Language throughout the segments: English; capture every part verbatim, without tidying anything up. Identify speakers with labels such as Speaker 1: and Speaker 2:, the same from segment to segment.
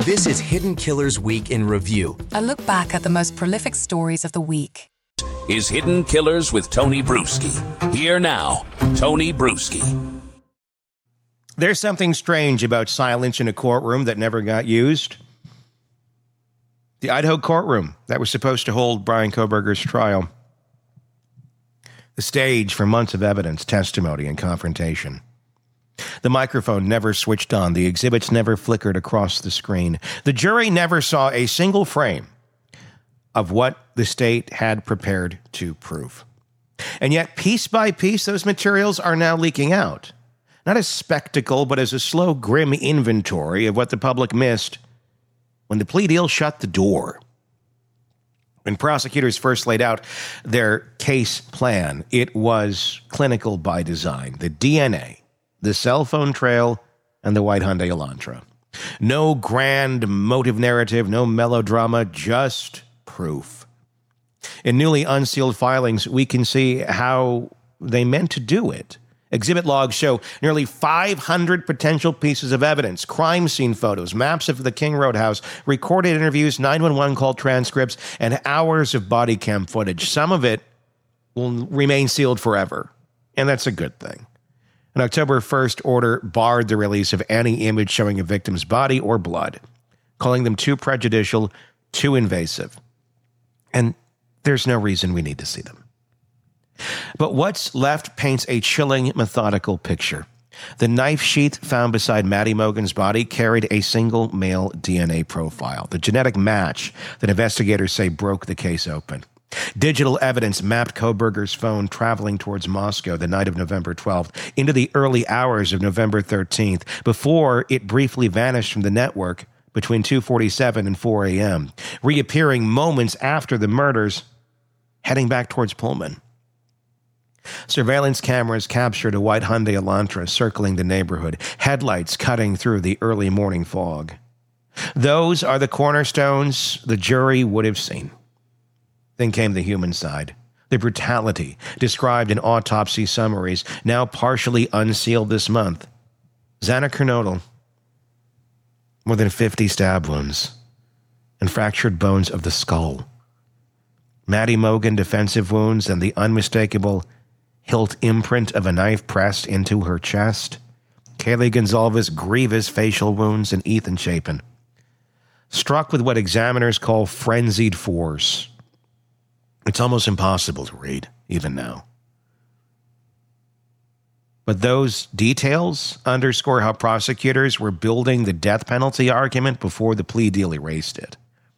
Speaker 1: This is Hidden Killers Week in Review.
Speaker 2: A look back at the most prolific stories of the week.
Speaker 3: Is Hidden Killers with Tony Bruschi. Here now, Tony Bruschi.
Speaker 4: There's something strange about silence in a courtroom that never got used. The Idaho courtroom that was supposed to hold Bryan Kohberger's trial. The stage for months of evidence, testimony, and confrontation. The microphone never switched on. The exhibits never flickered across the screen. The jury never saw a single frame of what the state had prepared to prove. And yet, piece by piece, those materials are now leaking out. Not as spectacle, but as a slow, grim inventory of what the public missed when the plea deal shut the door. When prosecutors first laid out their case plan, it was clinical by design. The D N A, the cell phone trail, and the white Hyundai Elantra. No grand motive narrative, no melodrama, just proof. In newly unsealed filings, we can see how they meant to do it. Exhibit logs show nearly five hundred potential pieces of evidence, crime scene photos, maps of the King Road house, recorded interviews, nine one one call transcripts, and hours of body cam footage. Some of it will remain sealed forever, and that's a good thing. An October first order barred the release of any image showing a victim's body or blood, calling them too prejudicial, too invasive. And there's no reason we need to see them. But what's left paints a chilling, methodical picture. The knife sheath found beside Maddie Mogen's body carried a single male D N A profile, the genetic match that investigators say broke the case open. Digital evidence mapped Kohberger's phone traveling towards Moscow the night of November twelfth into the early hours of November thirteenth, before it briefly vanished from the network between two forty-seven and four a.m., reappearing moments after the murders, heading back towards Pullman. Surveillance cameras captured a white Hyundai Elantra circling the neighborhood, headlights cutting through the early morning fog. Those are the cornerstones the jury would have seen. Then came the human side, the brutality described in autopsy summaries, now partially unsealed this month. Xana Kernodle, more than fifty stab wounds, and fractured bones of the skull. Maddie Mogen defensive wounds and the unmistakable hilt imprint of a knife pressed into her chest. Kaylee Gonzalez grievous facial wounds, and Ethan Chapin struck with what examiners call frenzied force. It's almost impossible to read, even now. But those details underscore how prosecutors were building the death penalty argument before the plea deal erased it.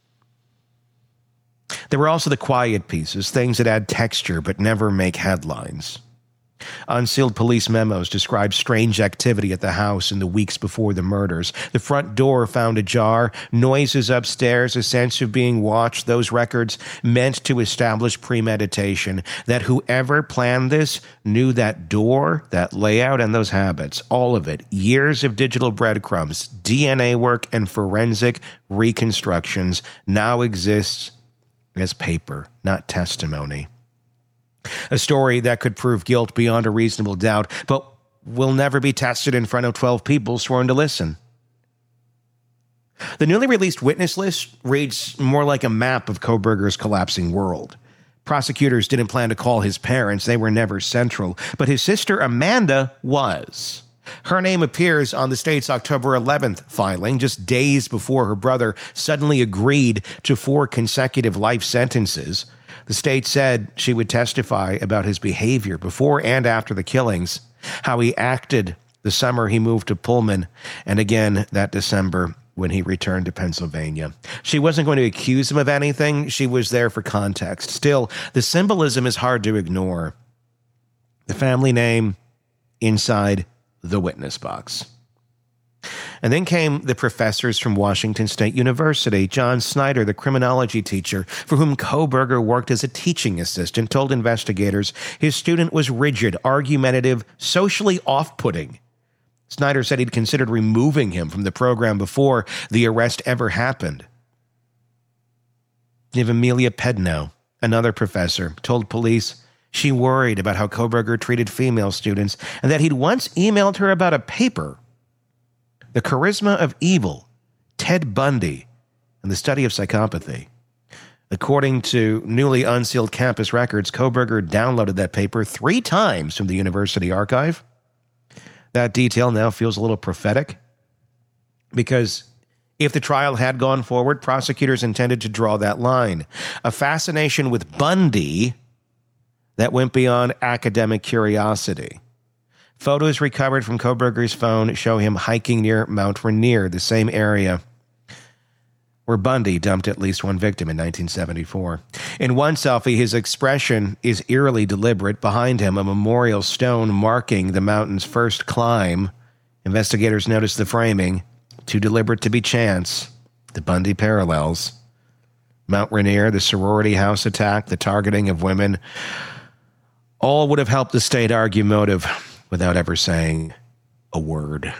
Speaker 4: There were also the quiet pieces, things that add texture but never make headlines. Unsealed police memos describe strange activity at the house in the weeks before the murders. The front door found ajar, noises upstairs, a sense of being watched. Those records meant to establish premeditation, that whoever planned this knew that door, that layout, and those habits. All of it. Years of digital breadcrumbs, D N A work, and forensic reconstructions now exists as paper, not testimony. A story that could prove guilt beyond a reasonable doubt, but will never be tested in front of twelve people sworn to listen. The newly released witness list reads more like a map of Kohberger's collapsing world. Prosecutors didn't plan to call his parents. They were never central. But his sister Amanda was. Her name appears on the state's October eleventh filing, just days before her brother suddenly agreed to four consecutive life sentences. The state said she would testify about his behavior before and after the killings, how he acted the summer he moved to Pullman, and again that December when he returned to Pennsylvania. She wasn't going to accuse him of anything. She was there for context. Still, the symbolism is hard to ignore. The family name inside the witness box. And then came the professors from Washington State University. John Snyder, the criminology teacher for whom Kohberger worked as a teaching assistant, told investigators his student was rigid, argumentative, socially off-putting. Snyder said he'd considered removing him from the program before the arrest ever happened. You have Amelia Pedno, another professor, told police she worried about how Kohberger treated female students and that he'd once emailed her about a paper. The charisma of evil Ted Bundy and the Study of Psychopathy. According to newly unsealed campus records, Kohberger downloaded that paper three times from the university archive. That detail now feels a little prophetic because if the trial had gone forward, prosecutors intended to draw that line. A fascination with Bundy that went beyond academic curiosity. Photos recovered from Kohberger's phone show him hiking near Mount Rainier, the same area where Bundy dumped at least one victim in nineteen seventy-four. In one selfie, his expression is eerily deliberate. Behind him, a memorial stone marking the mountain's first climb. Investigators noticed the framing. Too deliberate to be chance. The Bundy parallels. Mount Rainier, the sorority house attack, the targeting of women, all would have helped the state argue motive without ever saying a word.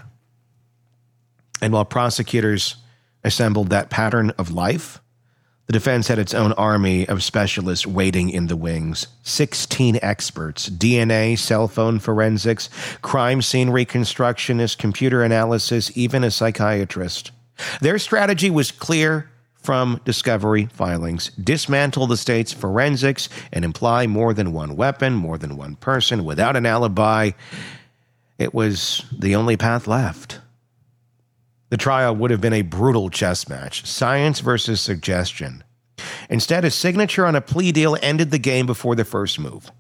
Speaker 4: And while prosecutors assembled that pattern of life, the defense had its own army of specialists waiting in the wings. sixteen experts, D N A, cell phone forensics, crime scene reconstructionist, computer analysis, even a psychiatrist. Their strategy was clear from discovery filings. Dismantle the state's forensics and imply more than one weapon, more than one person, without an alibi. It was the only path left. The trial would have been a brutal chess match, science versus suggestion. Instead, a signature on a plea deal ended the game before the first move.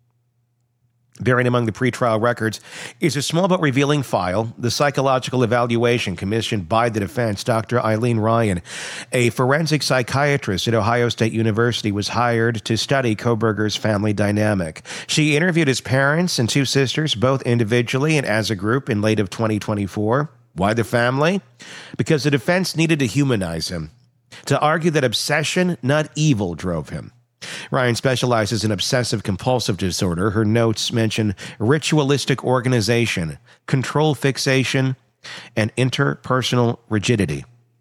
Speaker 4: Buried among the pretrial records is a small but revealing file, the psychological evaluation commissioned by the defense. Doctor Eileen Ryan, a forensic psychiatrist at Ohio State University, was hired to study Kohberger's family dynamic. She interviewed his parents and two sisters, both individually and as a group, in late of twenty twenty-four. Why the family? Because the defense needed to humanize him, to argue that obsession, not evil, drove him. Ryan specializes in obsessive-compulsive disorder. Her notes mention ritualistic organization, control fixation, and interpersonal rigidity.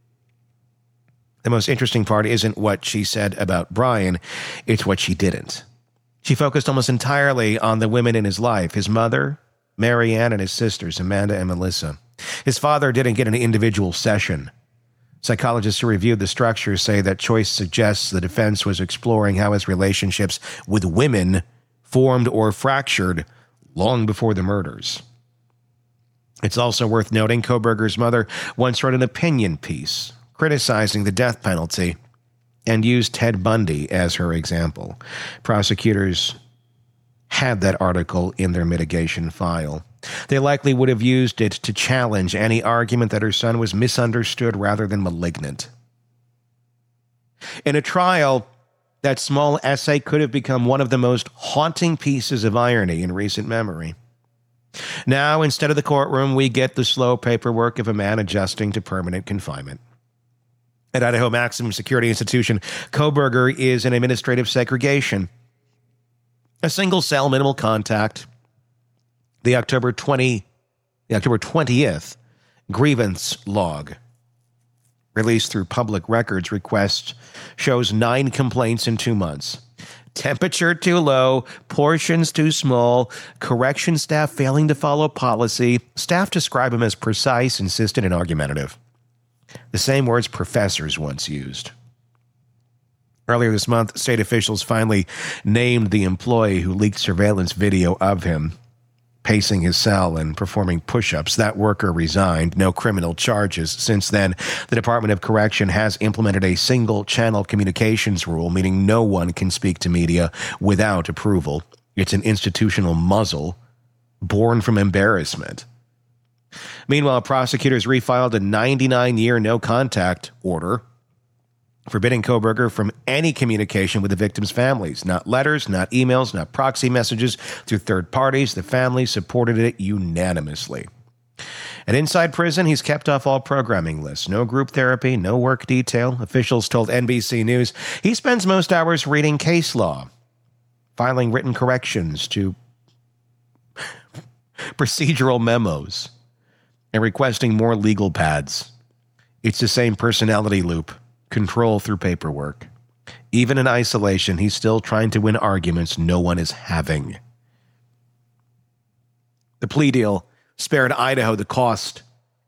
Speaker 4: The most interesting part isn't what she said about Brian, it's what she didn't. She focused almost entirely on the women in his life, his mother, Marianne, and his sisters, Amanda and Melissa. His father didn't get an individual session. Psychologists who reviewed the structure say that choice suggests the defense was exploring how his relationships with women formed or fractured long before the murders. It's also worth noting Kohberger's mother once wrote an opinion piece criticizing the death penalty and used Ted Bundy as her example. Prosecutors had that article in their mitigation file. They likely would have used it to challenge any argument that her son was misunderstood rather than malignant. In a trial, that small essay could have become one of the most haunting pieces of irony in recent memory. Now, instead of the courtroom, we get the slow paperwork of a man adjusting to permanent confinement. At Idaho Maximum Security Institution, Kohberger is in administrative segregation. A single cell, minimal contact. The October twentieth, the October twentieth grievance log, released through public records request, shows nine complaints in two months. Temperature too low, portions too small, correction staff failing to follow policy. Staff describe him as precise, insistent, and argumentative. The same words professors once used. Earlier this month, state officials finally named the employee who leaked surveillance video of him pacing his cell and performing push-ups. That worker resigned. No criminal charges. Since then, the Department of Correction has implemented a single-channel communications rule, meaning no one can speak to media without approval. It's an institutional muzzle born from embarrassment. Meanwhile, prosecutors refiled a ninety-nine year no-contact order forbidding Kohberger from any communication with the victims' families. Not letters, not emails, not proxy messages through third parties. The family supported it unanimously. And inside prison, he's kept off all programming lists. No group therapy, no work detail. Officials told N B C News he spends most hours reading case law, filing written corrections to procedural memos, and requesting more legal pads. It's the same personality loop. Control through paperwork. Even in isolation, he's still trying to win arguments no one is having. The plea deal spared Idaho the cost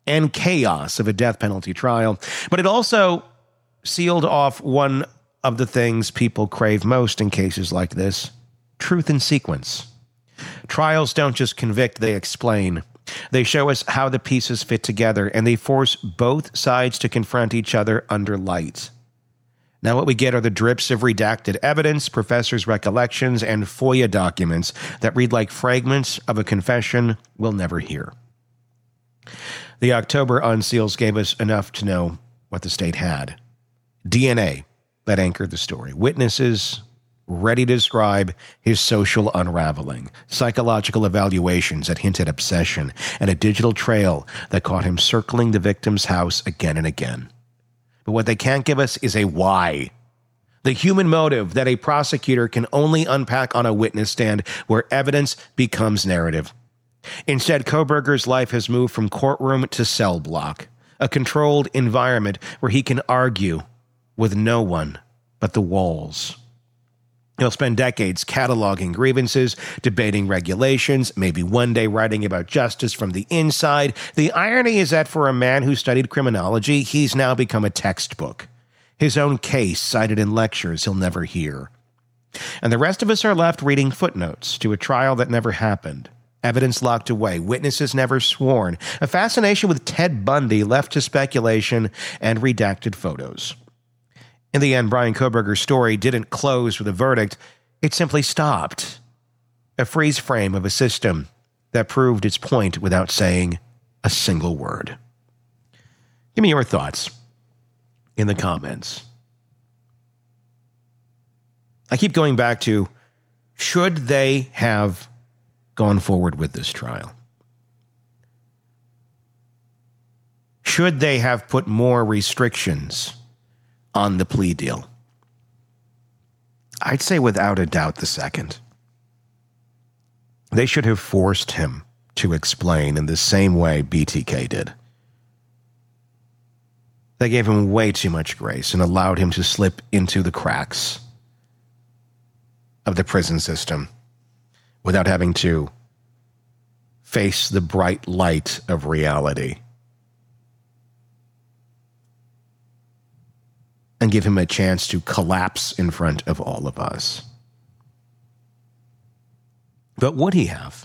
Speaker 4: and chaos of a death penalty trial. But it also sealed off one of the things people crave most in cases like this: truth in sequence. Trials don't just convict, they explain. They show us how the pieces fit together, and they force both sides to confront each other under light. Now what we get are the drips of redacted evidence, professors' recollections, and FOIA documents that read like fragments of a confession we'll never hear. The October unseals gave us enough to know what the state had. D N A that anchored the story. Witnesses ready to describe his social unraveling. Psychological evaluations that hint at obsession. And a digital trail that caught him circling the victim's house again and again. But what they can't give us is a why. The human motive that a prosecutor can only unpack on a witness stand where evidence becomes narrative. Instead, Kohberger's life has moved from courtroom to cell block, a controlled environment where he can argue with no one but the walls. He'll spend decades cataloging grievances, debating regulations, maybe one day writing about justice from the inside. The irony is that for a man who studied criminology, he's now become a textbook. His own case cited in lectures he'll never hear. And the rest of us are left reading footnotes to a trial that never happened. Evidence locked away, witnesses never sworn, a fascination with Ted Bundy left to speculation, and redacted photos. In the end, Bryan Kohberger's story didn't close with a verdict. It simply stopped. A freeze frame of a system that proved its point without saying a single word. Give me your thoughts in the comments. I keep going back to, should they have gone forward with this trial? Should they have put more restrictions on the plea deal? I'd say without a doubt the second. They should have forced him to explain in the same way B T K did. They gave him way too much grace and allowed him to slip into the cracks of the prison system without having to face the bright light of reality. And give him a chance to collapse in front of all of us. But would he have?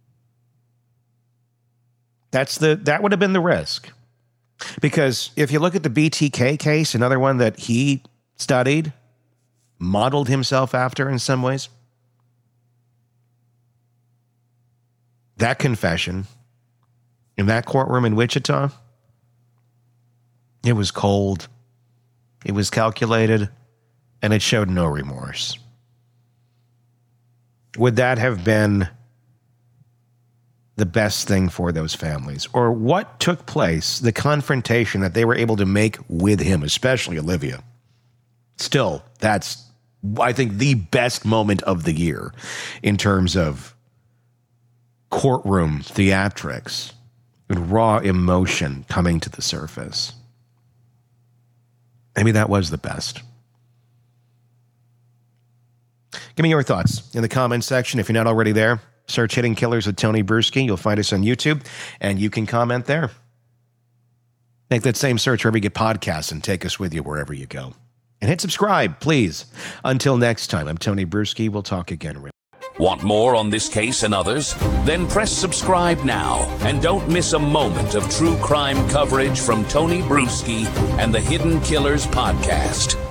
Speaker 4: That's the that would have been the risk. Because if you look at the B T K case, another one that he studied, modeled himself after in some ways, that confession in that courtroom in Wichita, it was cold. It was calculated, and it showed no remorse. Would that have been the best thing for those families? Or what took place, the confrontation that they were able to make with him, especially Olivia? Still, that's, I think, the best moment of the year in terms of courtroom theatrics and raw emotion coming to the surface. Maybe that was the best. Give me your thoughts in the comments section. If you're not already there, search Hidden Killers with Tony Bruschi. You'll find us on YouTube, and you can comment there. Make that same search wherever you get podcasts and take us with you wherever you go. And hit subscribe, please. Until next time, I'm Tony Bruschi. We'll talk again.
Speaker 3: Want more on this case and others? Then press subscribe now and don't miss a moment of true crime coverage from Tony Bruschi and the Hidden Killers podcast.